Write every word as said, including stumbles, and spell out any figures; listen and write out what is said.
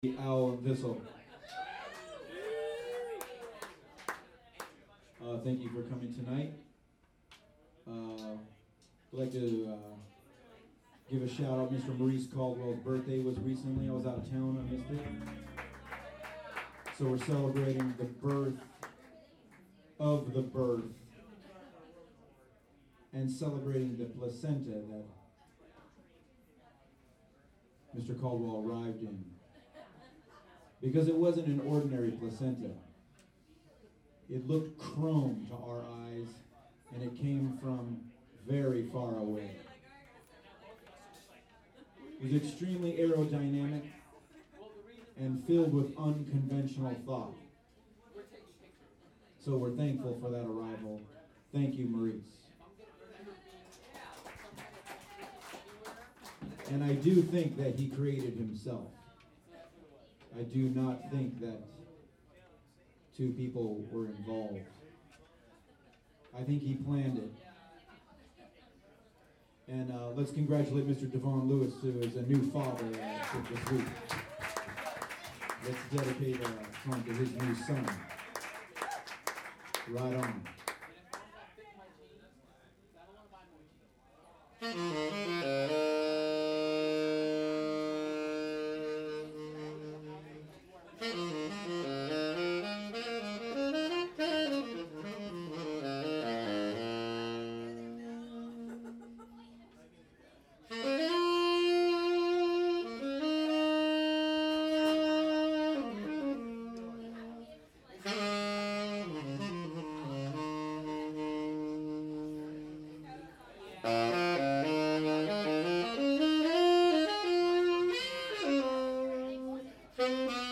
Al Vissel. Uh, thank you for coming tonight. Uh, I'd like to uh, give a shout out. Mister Maurice Caldwell's birthday was recently. I was out of town. I missed it. So we're celebrating the birth of the birth and celebrating the placenta that Mister Caldwell arrived in. Because it wasn't an ordinary placenta. It looked chrome to our eyes, and it came from very far away. It was extremely aerodynamic and filled with unconventional thought. So we're thankful for that arrival. Thank you, Maurice. And I do think that he created himself. I do not think that two people were involved. I think he planned it. And uh, let's congratulate Mister Devon Lewis, who is a new father uh, this week. Let's dedicate a song to his new son. Right on. Thank you.